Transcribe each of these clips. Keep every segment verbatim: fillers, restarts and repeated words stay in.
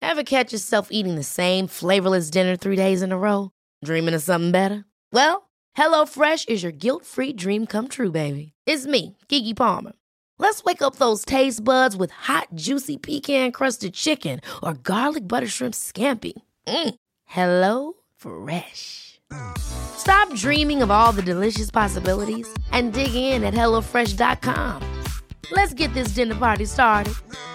Ever catch yourself eating the same flavorless dinner three days in a row? Dreaming of something better? Well, HelloFresh is your guilt-free dream come true, baby. It's me, Keke Palmer. Let's wake up those taste buds with hot, juicy pecan-crusted chicken or garlic butter shrimp scampi. Mm. Hello Fresh. Stop dreaming of all the delicious possibilities and dig in at hello fresh dot com. Let's get this dinner party started.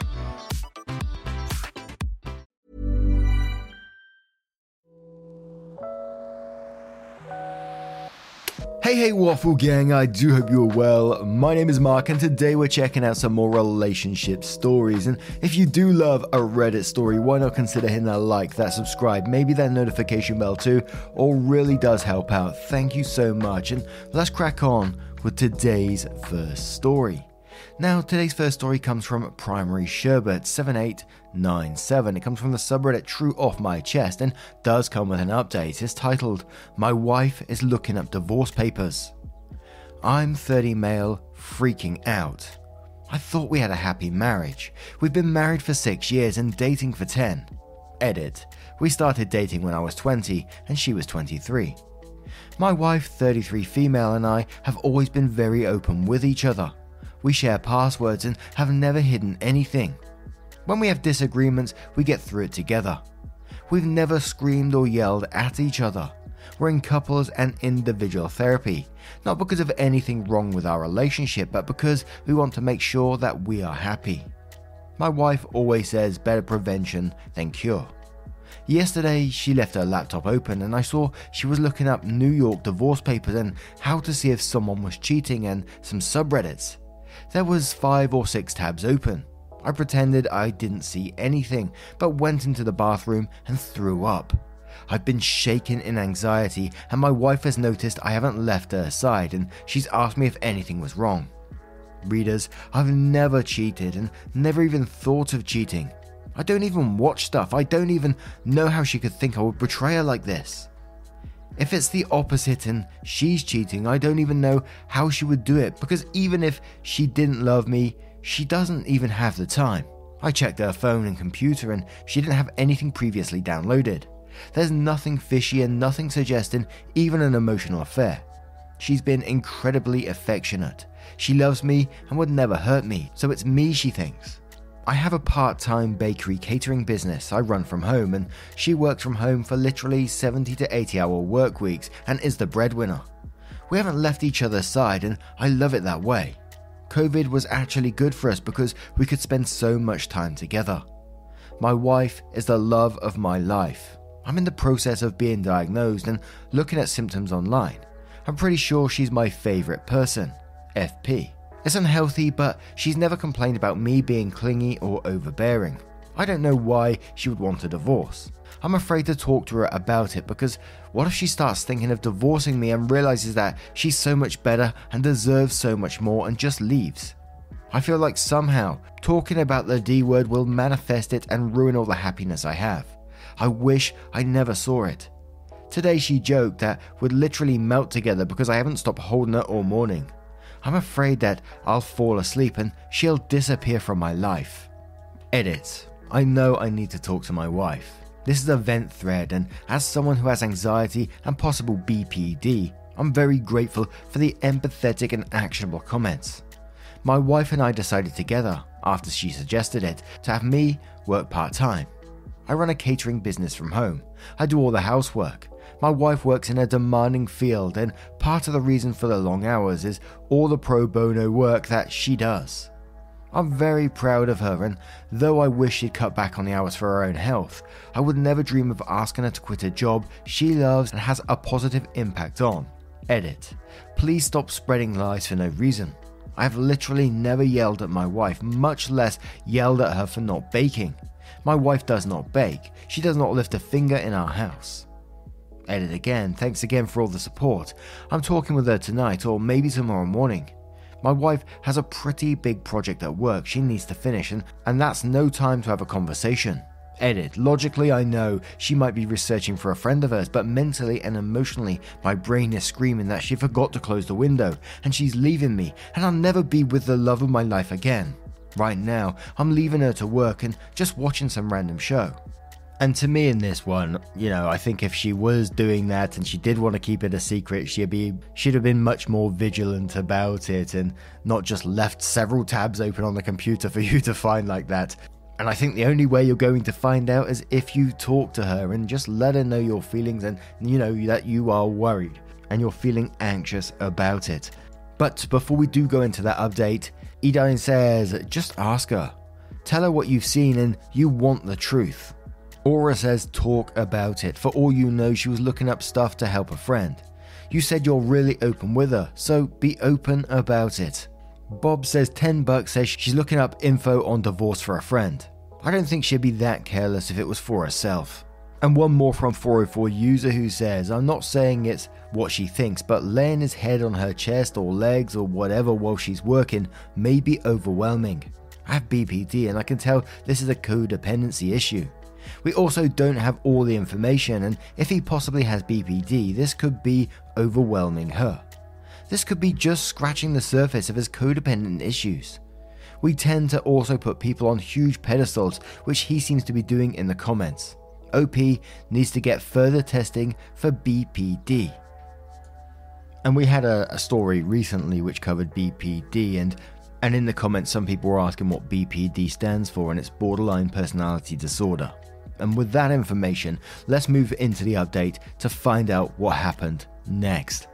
Hey, hey, Waffle Gang, I do hope you're well. My name is Mark, and today we're checking out some more relationship stories. And if you do love a Reddit story, why not consider hitting that like, that subscribe, maybe that notification bell too? All really does help out. Thank you so much. And let's crack on with today's first story. Now, today's first story comes from Primary Sherbet seven eight nine seven. It comes from the subreddit True Off My Chest and does come with an update. It's titled, My Wife is Looking Up Divorce Papers. I'm thirty male, freaking out. I thought we had a happy marriage. We've been married for six years and dating for ten. Edit. We started dating when I was twenty and she was twenty-three. My wife, thirty-three female, and I have always been very open with each other. We share passwords and have never hidden anything. When we have disagreements, we get through it together. We've never screamed or yelled at each other. We're in couples and individual therapy, not because of anything wrong with our relationship, but because we want to make sure that we are happy. My wife always says better prevention than cure. Yesterday, she left her laptop open and I saw she was looking up New York divorce papers and how to see if someone was cheating and some subreddits. There was five or six tabs open. I pretended I didn't see anything, but went into the bathroom and threw up. I've been shaken in anxiety, and my wife has noticed I haven't left her side, and she's asked me if anything was wrong. Readers, I've never cheated and never even thought of cheating. I don't even watch stuff. I don't even know how she could think I would betray her like this. If it's the opposite and she's cheating, I don't even know how she would do it, because even if she didn't love me, she doesn't even have the time. I checked her phone and computer and she didn't have anything previously downloaded. There's nothing fishy and nothing suggesting even an emotional affair. She's been incredibly affectionate. She loves me and would never hurt me, so it's me she thinks. I have a part-time bakery catering business I run from home, and she works from home for literally seventy to eighty hour work weeks and is the breadwinner. We haven't left each other's side and I love it that way. COVID was actually good for us because we could spend so much time together. My wife is the love of my life. I'm in the process of being diagnosed and looking at symptoms online. I'm pretty sure she's my favorite person. F P. It's unhealthy, but she's never complained about me being clingy or overbearing. I don't know why she would want a divorce. I'm afraid to talk to her about it because what if she starts thinking of divorcing me and realizes that she's so much better and deserves so much more and just leaves? I feel like somehow talking about the D word will manifest it and ruin all the happiness I have. I wish I never saw it. Today she joked that we'd literally melt together because I haven't stopped holding her all morning. I'm afraid that I'll fall asleep and she'll disappear from my life. Edit. I know I need to talk to my wife. This is a vent thread, and as someone who has anxiety and possible B P D, I'm very grateful for the empathetic and actionable comments. My wife and I decided together, after she suggested it, to have me work part-time. I run a catering business from home. I do all the housework. My wife works in a demanding field, and part of the reason for the long hours is all the pro bono work that she does. I'm very proud of her, and though I wish she'd cut back on the hours for her own health, I would never dream of asking her to quit a job she loves and has a positive impact on. Edit. Please stop spreading lies for no reason. I have literally never yelled at my wife, much less yelled at her for not baking. My wife does not bake. She does not lift a finger in our house. Edit again. Thanks again for all the support. I'm talking with her tonight or maybe tomorrow morning. My wife has a pretty big project at work she needs to finish, and, and that's no time to have a conversation. Edit. Logically, I know she might be researching for a friend of hers, but mentally and emotionally, my brain is screaming that she forgot to close the window, and she's leaving me, and I'll never be with the love of my life again. Right now, I'm leaving her to work and just watching some random show. And to me in this one, you know, I think if she was doing that and she did want to keep it a secret, she'd be she'd have been much more vigilant about it and not just left several tabs open on the computer for you to find like that. And I think the only way you're going to find out is if you talk to her and just let her know your feelings and, you know, that you are worried and you're feeling anxious about it. But before we do go into that update, Edine says, just ask her. Tell her what you've seen and you want the truth. Aura says talk about it. For all you know, she was looking up stuff to help a friend. You said you're really open with her, so be open about it. Bob says ten bucks says she's looking up info on divorce for a friend. I don't think she'd be that careless if it was for herself. And one more from four oh four user who says, I'm not saying it's what she thinks, but laying his head on her chest or legs or whatever while she's working may be overwhelming. I have B P D and I can tell this is a codependency issue. We also don't have all the information, and if he possibly has B P D, this could be overwhelming her. This could be just scratching the surface of his codependent issues. We tend to also put people on huge pedestals, which he seems to be doing in the comments. O P needs to get further testing for B P D. And we had a, a story recently which covered B P D, and and in the comments some people were asking what B P D stands for, and it's borderline personality disorder. And with that information, let's move into the update to find out what happened next.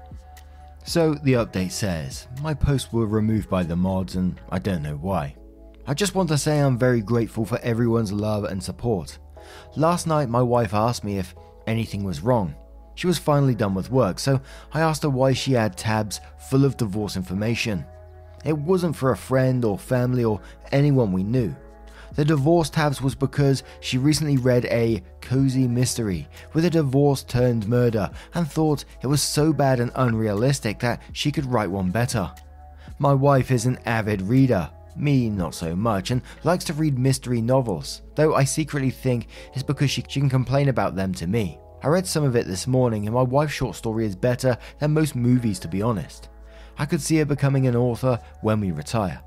So the update says, my posts were removed by the mods and I don't know why. I just want to say I'm very grateful for everyone's love and support. Last night my wife asked me if anything was wrong. She was finally done with work, so I asked her why she had tabs full of divorce information. It wasn't for a friend or family or anyone we knew. The divorce tabs was because she recently read a cozy mystery with a divorce turned murder and thought it was so bad and unrealistic that she could write one better. My wife is an avid reader, me not so much, and likes to read mystery novels, though I secretly think it's because she, she can complain about them to me. I read some of it this morning and my wife's short story is better than most movies, to be honest. I could see her becoming an author when we retire.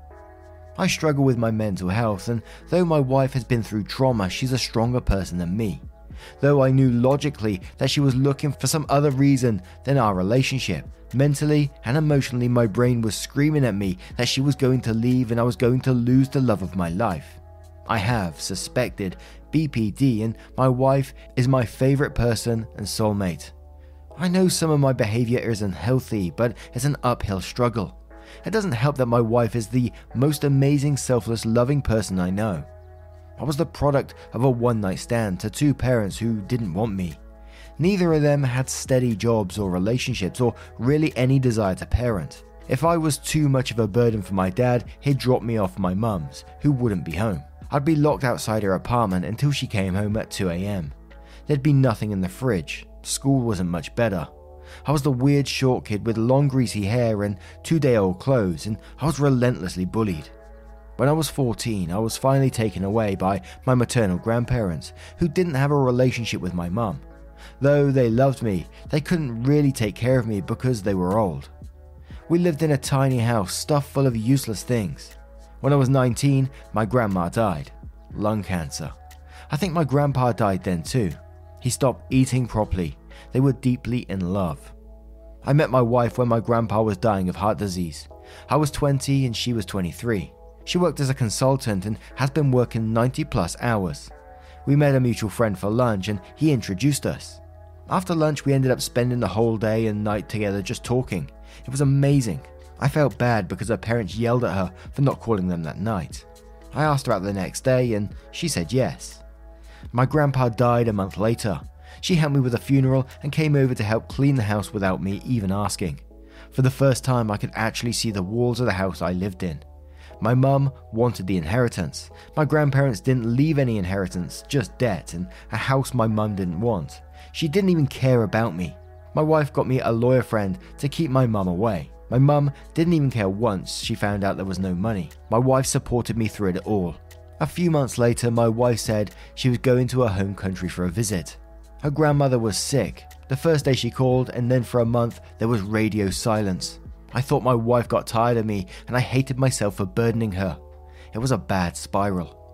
I struggle with my mental health, and though my wife has been through trauma, she's a stronger person than me. Though I knew logically that she was looking for some other reason than our relationship, mentally and emotionally my brain was screaming at me that she was going to leave and I was going to lose the love of my life. I have suspected B P D, and my wife is my favorite person and soulmate. I know some of my behavior isn't healthy, but it's an uphill struggle. It doesn't help that my wife is the most amazing, selfless, loving person I know. I was the product of a one-night stand to two parents who didn't want me. Neither of them had steady jobs or relationships or really any desire to parent. If I was too much of a burden for my dad, he'd drop me off my mum's, who wouldn't be home. I'd be locked outside her apartment until she came home at two a.m. There'd be nothing in the fridge. School wasn't much better. I was the weird short kid with long greasy hair and two-day-old clothes, and I was relentlessly bullied. When I was fourteen, I was finally taken away by my maternal grandparents, who didn't have a relationship with my mum. Though they loved me, they couldn't really take care of me because they were old. We lived in a tiny house stuffed full of useless things. When I was nineteen, my grandma died. Lung cancer. I think my grandpa died then too. He stopped eating properly. They were deeply in love. I met my wife when my grandpa was dying of heart disease. I was twenty and she was twenty-three. She worked as a consultant and has been working ninety plus hours. We met a mutual friend for lunch and he introduced us. After lunch we ended up spending the whole day and night together just talking. It was amazing. I felt bad because her parents yelled at her for not calling them that night. I asked her out the next day and she said yes. My grandpa died a month later. She helped me with a funeral and came over to help clean the house without me even asking. For the first time I could actually see the walls of the house I lived in. My mum wanted the inheritance. My grandparents didn't leave any inheritance, just debt and a house my mum didn't want. She didn't even care about me. My wife got me a lawyer friend to keep my mum away. My mum didn't even care once she found out there was no money. My wife supported me through it all. A few months later, my wife said she was going to her home country for a visit. Her grandmother was sick. The first day she called, and then for a month there was radio silence. I thought my wife got tired of me and I hated myself for burdening her. It was a bad spiral.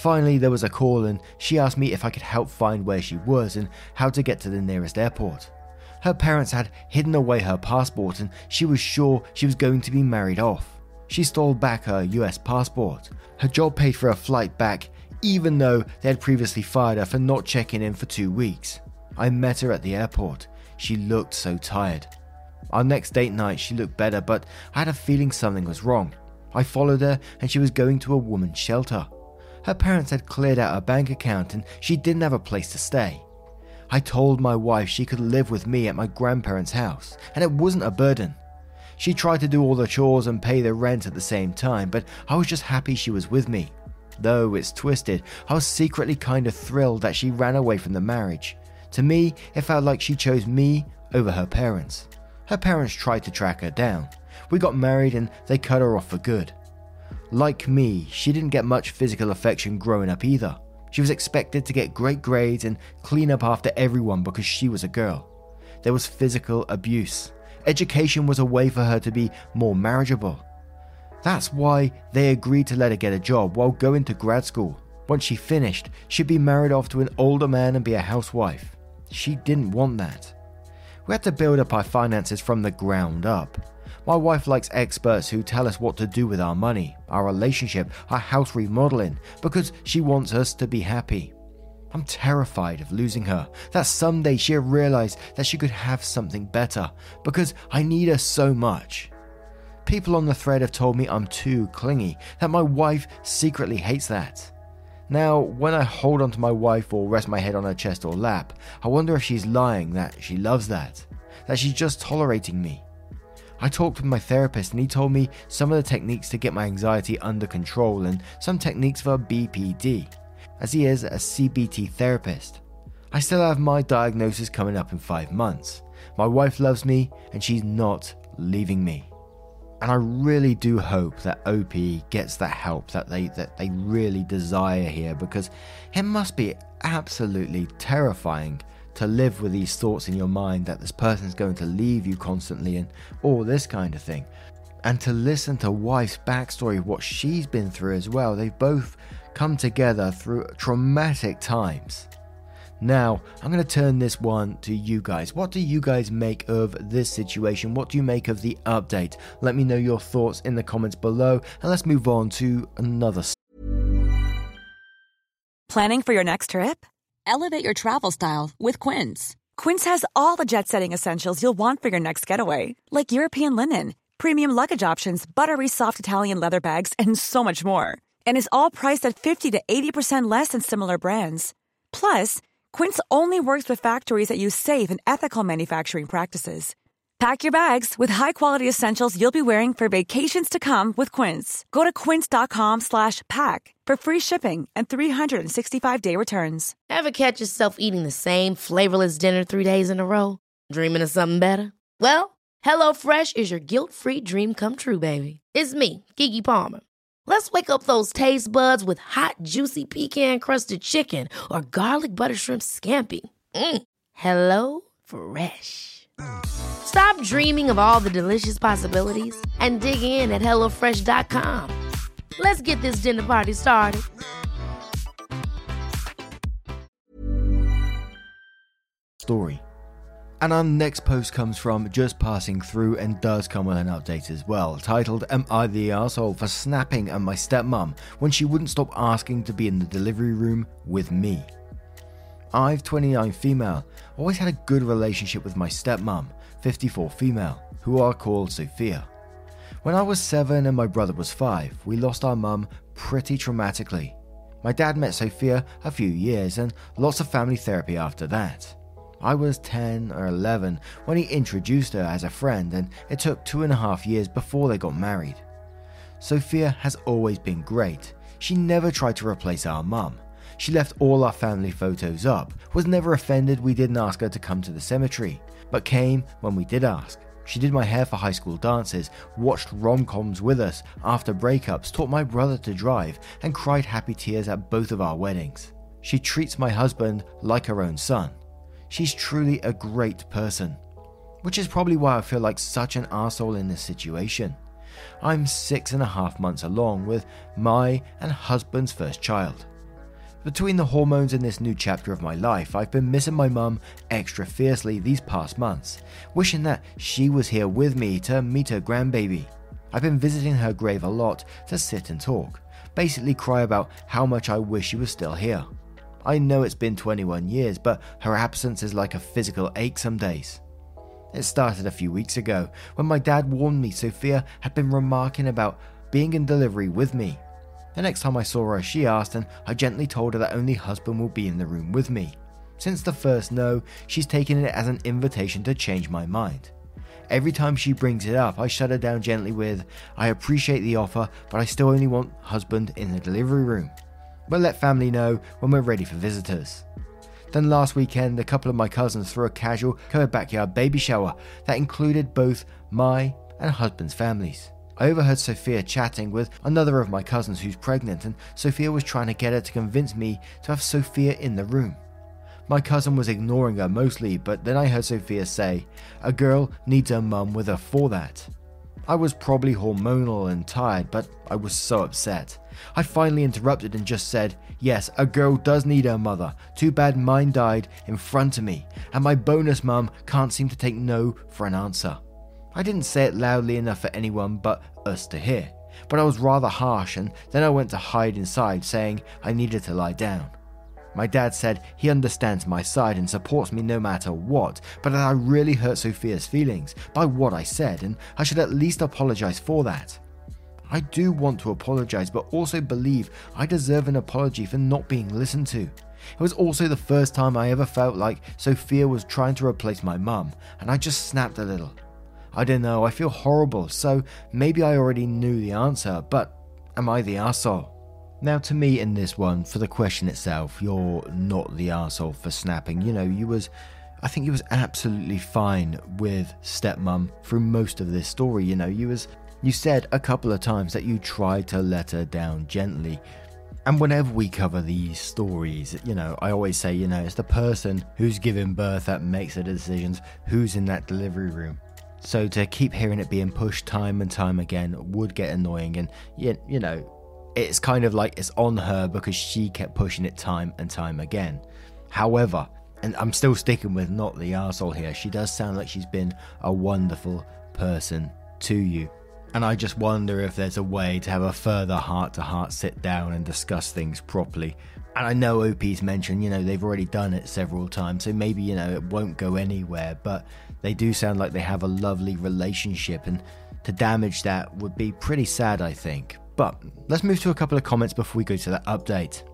Finally, there was a call and she asked me if I could help find where she was and how to get to the nearest airport. Her parents had hidden away her passport and she was sure she was going to be married off. She stole back her U S passport. Her job paid for a flight back, even though they had previously fired her for not checking in for two weeks. I met her at the airport. She looked so tired. Our next date night, she looked better, but I had a feeling something was wrong. I followed her and she was going to a woman's shelter. Her parents had cleared out her bank account and she didn't have a place to stay. I told my wife she could live with me at my grandparents' house, and it wasn't a burden. She tried to do all the chores and pay the rent at the same time, but I was just happy she was with me. Though it's twisted, I was secretly kind of thrilled that she ran away from the marriage. To me, it felt like she chose me over her parents. Her parents tried to track her down. We got married and they cut her off for good. Like me, she didn't get much physical affection growing up either. She was expected to get great grades and clean up after everyone because she was a girl. There was physical abuse. Education was a way for her to be more marriageable. That's why they agreed to let her get a job while going to grad school. Once she finished, she'd be married off to an older man and be a housewife. She didn't want that. We had to build up our finances from the ground up. My wife likes experts who tell us what to do with our money, our relationship, our house remodeling, because she wants us to be happy. I'm terrified of losing her, that someday she'll realize that she could have something better, because I need her so much. People on the thread have told me I'm too clingy, that my wife secretly hates that. Now, when I hold onto my wife or rest my head on her chest or lap, I wonder if she's lying that she loves that, that she's just tolerating me. I talked with my therapist and he told me some of the techniques to get my anxiety under control and some techniques for B P D, as he is a C B T therapist. I still have my diagnosis coming up in five months. My wife loves me and she's not leaving me. And I really do hope that O P gets the help that they that they really desire here, because it must be absolutely terrifying to live with these thoughts in your mind that this person's going to leave you constantly and all this kind of thing. And to listen to wife's backstory, what she's been through as well. They've both come together through traumatic times. Now, I'm going to turn this one to you guys. What do you guys make of this situation? What do you make of the update? Let me know your thoughts in the comments below, and let's move on to another. Planning for your next trip? Elevate your travel style with Quince. Quince has all the jet-setting essentials you'll want for your next getaway, like European linen, premium luggage options, buttery soft Italian leather bags, and so much more. And is all priced at fifty to eighty percent less than similar brands. Plus, Quince only works with factories that use safe and ethical manufacturing practices. Pack your bags with high-quality essentials you'll be wearing for vacations to come with Quince. Go to quince.com slash pack for free shipping and three sixty-five day returns. Ever catch yourself eating the same flavorless dinner three days in a row? Dreaming of something better? Well, HelloFresh is your guilt-free dream come true, baby. It's me, Keke Palmer. Let's wake up those taste buds with hot, juicy pecan-crusted chicken or garlic butter shrimp scampi. Mm. Hello Fresh. Stop dreaming of all the delicious possibilities and dig in at hello fresh dot com. Let's get this dinner party started. Story. And our next post comes from Just Passing Through and does come with an update as well, titled, "Am I the arsehole for snapping at my stepmom when she wouldn't stop asking to be in the delivery room with me?" I've twenty-nine female, always had a good relationship with my stepmom, fifty-four female, who are called Sophia. When I was seven and my brother was five, we lost our mum pretty traumatically. My dad met Sophia a few years and lots of family therapy after that. I was ten or eleven when he introduced her as a friend, and it took two and a half years before they got married. Sophia has always been great. She never tried to replace our mum. She left all our family photos up, was never offended we didn't ask her to come to the cemetery, but came when we did ask. She did my hair for high school dances, watched rom-coms with us after breakups, taught my brother to drive, and cried happy tears at both of our weddings. She treats my husband like her own son. She's truly a great person, which is probably why I feel like such an arsehole in this situation. I'm six and a half months along with my and husband's first child. Between the hormones in this new chapter of my life, I've been missing my mum extra fiercely these past months, wishing that she was here with me to meet her grandbaby. I've been visiting her grave a lot to sit and talk, basically cry about how much I wish she was still here. I know it's been twenty-one years, but her absence is like a physical ache some days. It started a few weeks ago when my dad warned me Sophia had been remarking about being in delivery with me. The next time I saw her, she asked, and I gently told her that only husband will be in the room with me. Since the first no, she's taken it as an invitation to change my mind. Every time she brings it up, I shut her down gently with, I appreciate the offer, but I still only want husband in the delivery room. We'll let family know when we're ready for visitors. Then last weekend, a couple of my cousins threw a casual co-backyard baby shower that included both my and husband's families. I overheard Sophia chatting with another of my cousins who's pregnant, and Sophia was trying to get her to convince me to have Sophia in the room. My cousin was ignoring her mostly, but then I heard Sophia say, a girl needs her mum with her for that. I was probably hormonal and tired, but I was so upset. I finally interrupted and just said, yes, a girl does need her mother. Too bad mine died in front of me, and my bonus mum can't seem to take no for an answer. I didn't say it loudly enough for anyone but us to hear, but I was rather harsh, and then I went to hide inside saying I needed to lie down. My dad said he understands my side and supports me no matter what, but that I really hurt Sophia's feelings by what I said, and I should at least apologize for that. I do want to apologize, but also believe I deserve an apology for not being listened to. It was also the first time I ever felt like Sophia was trying to replace my mum, and I just snapped a little. I don't know, I feel horrible, so maybe I already knew the answer, but am I the arsehole? Now, to me in this one, for the question itself, you're not the arsehole for snapping. You know, you was, I think you was absolutely fine with stepmom through most of this story. You know, you was, you said a couple of times that you tried to let her down gently. And whenever we cover these stories, you know, I always say, you know, it's the person who's giving birth that makes the decisions, who's in that delivery room. So to keep hearing it being pushed time and time again would get annoying, and you, you know, it's kind of like it's on her because she kept pushing it time and time again. However, and I'm still sticking with not the arsehole here, she does sound like she's been a wonderful person to you. And I just wonder if there's a way to have a further heart-to-heart sit down and discuss things properly. And I know O P's mentioned, you know, they've already done it several times, so maybe, you know, it won't go anywhere, but they do sound like they have a lovely relationship, and to damage that would be pretty sad, I think. But let's move to a couple of comments before we go to that update.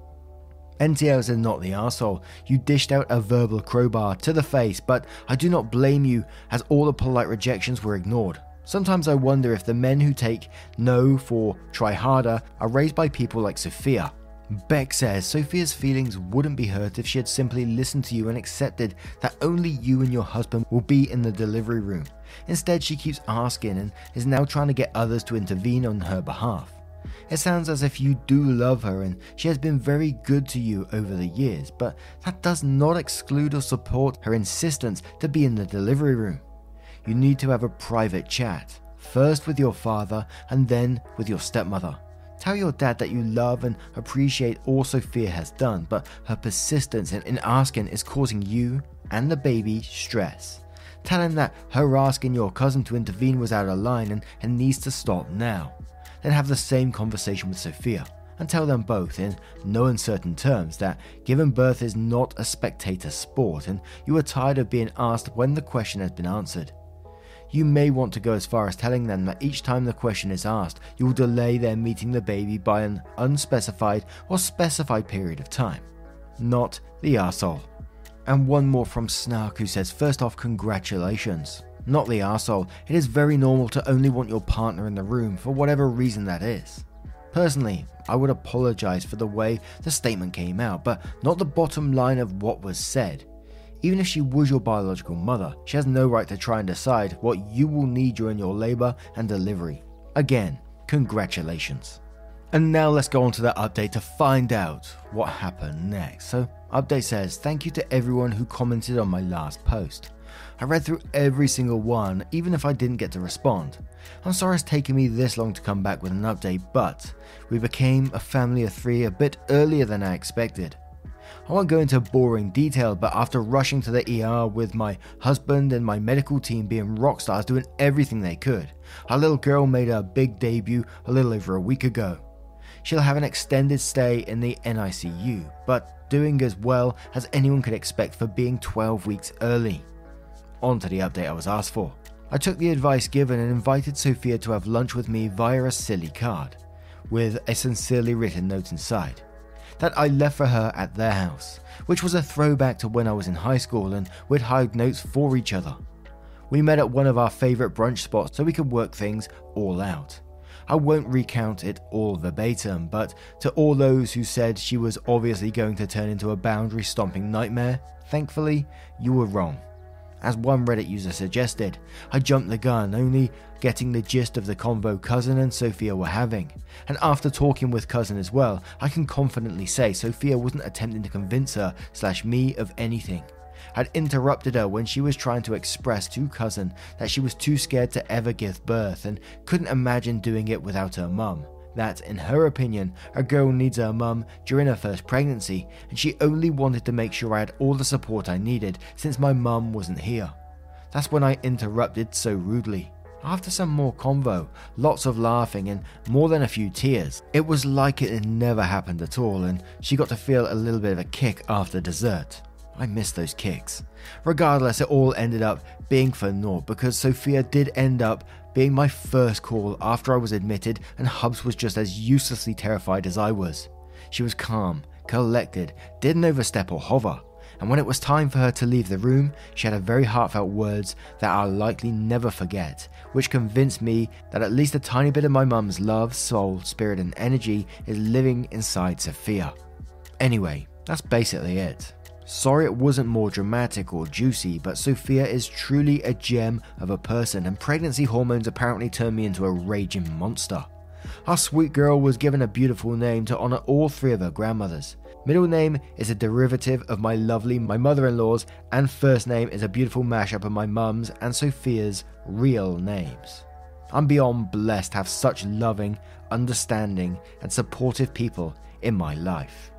N T L says, not the arsehole. You dished out a verbal crowbar to the face, but I do not blame you as all the polite rejections were ignored. Sometimes I wonder if the men who take no for try harder are raised by people like Sophia. Beck says, Sophia's feelings wouldn't be hurt if she had simply listened to you and accepted that only you and your husband will be in the delivery room. Instead, she keeps asking and is now trying to get others to intervene on her behalf. It sounds as if you do love her and she has been very good to you over the years, but that does not exclude or support her insistence to be in the delivery room. You need to have a private chat, first with your father and then with your stepmother. Tell your dad that you love and appreciate all Sophia has done, but her persistence in, in asking is causing you and the baby stress. Tell him that her asking your cousin to intervene was out of line and, and needs to stop now. Then have the same conversation with Sophia and tell them both in no uncertain terms that giving birth is not a spectator sport and you are tired of being asked when the question has been answered. You may want to go as far as telling them that each time the question is asked, you will delay their meeting the baby by an unspecified or specified period of time. Not the arsehole. And one more from Snark, who says, first off, congratulations. Not the arsehole. It is very normal to only want your partner in the room for whatever reason that is. Personally, I would apologize for the way the statement came out, but not the bottom line of what was said. Even if she was your biological mother, she has no right to try and decide what you will need during your labor and delivery. Again, congratulations. And now let's go on to that update to find out what happened next. So, update says, thank you to everyone who commented on my last post. I read through every single one, even if I didn't get to respond. I'm sorry it's taken me this long to come back with an update, but we became a family of three a bit earlier than I expected. I won't go into boring detail, but after rushing to the E R with my husband and my medical team being rock stars doing everything they could, our little girl made her big debut a little over a week ago. She'll have an extended stay in the N I C U, but doing as well as anyone could expect for being twelve weeks early. On to the update I was asked for. I took the advice given and invited Sophia to have lunch with me via a silly card, with a sincerely written note inside, that I left for her at their house, which was a throwback to when I was in high school and we'd hide notes for each other. We met at one of our favourite brunch spots so we could work things all out. I won't recount it all verbatim, but to all those who said she was obviously going to turn into a boundary stomping nightmare, thankfully, you were wrong. As one Reddit user suggested, I jumped the gun, only getting the gist of the convo Cousin and Sophia were having. And after talking with Cousin as well, I can confidently say Sophia wasn't attempting to convince her slash me of anything. I'd interrupted her when she was trying to express to Cousin that she was too scared to ever give birth and couldn't imagine doing it without her mum. That, in her opinion, a girl needs her mum during her first pregnancy, and she only wanted to make sure I had all the support I needed since my mum wasn't here. That's when I interrupted so rudely. After some more convo, lots of laughing and more than a few tears, it was like it had never happened at all, and she got to feel a little bit of a kick after dessert. I miss those kicks. Regardless, it all ended up being for naught because Sophia did end up being my first call after I was admitted, and Hubs was just as uselessly terrified as I was. She was calm, collected, didn't overstep or hover, and when it was time for her to leave the room, she had a very heartfelt words that I'll likely never forget, which convinced me that at least a tiny bit of my mum's love, soul, spirit and energy is living inside Sophia. Anyway, that's basically it. Sorry it wasn't more dramatic or juicy, but Sophia is truly a gem of a person, and pregnancy hormones apparently turned me into a raging monster. Our sweet girl was given a beautiful name to honour all three of her grandmothers. Middle name is a derivative of my lovely, my mother-in-law's, and first name is a beautiful mashup of my mum's and Sophia's real names. I'm beyond blessed to have such loving, understanding and supportive people in my life.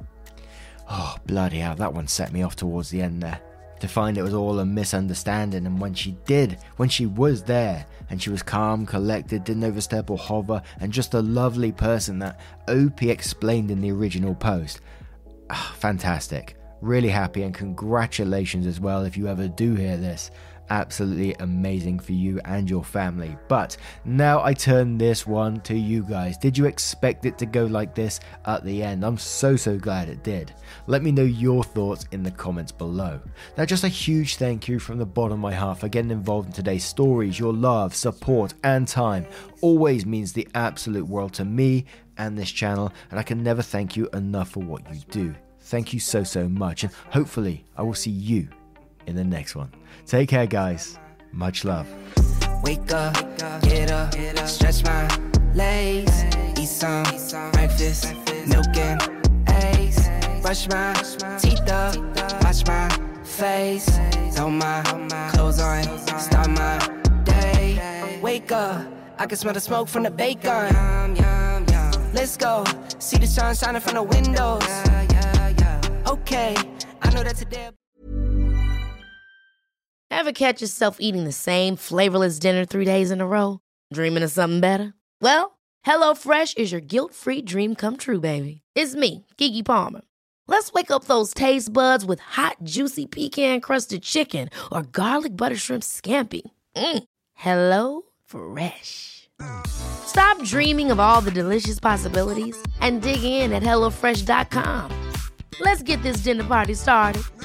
Oh, bloody hell, that one set me off towards the end there. To find it was all a misunderstanding, and when she did, when she was there, and she was calm, collected, didn't overstep or hover, and just a lovely person that O P explained in the original post. Oh, fantastic. Really happy, and congratulations as well if you ever do hear this. Absolutely amazing for you and your family. But now I turn this one to you guys. Did you expect it to go like this at the end? I'm so so glad it did. Let me know your thoughts in the comments below. Now, just a huge thank you from the bottom of my heart for getting involved in today's stories. Your love, support and time always means the absolute world to me and this channel, and I can never thank you enough for what you do. Thank you so so much, and hopefully I will see you in the next one. Take care, guys. Much love. Wake up, get up, stretch my legs, eat some breakfast, milk and eggs, brush my teeth up, wash my face, throw my clothes on, start my day. Wake up, I can smell the smoke from the bacon. Let's go, see the sun shining from the windows. Okay, I know that today. Ever catch yourself eating the same flavorless dinner three days in a row? Dreaming of something better? Well, HelloFresh is your guilt-free dream come true, baby. It's me, Keke Palmer. Let's wake up those taste buds with hot, juicy pecan-crusted chicken or garlic butter shrimp scampi. Mm. Hello Fresh. Stop dreaming of all the delicious possibilities and dig in at hello fresh dot com. Let's get this dinner party started.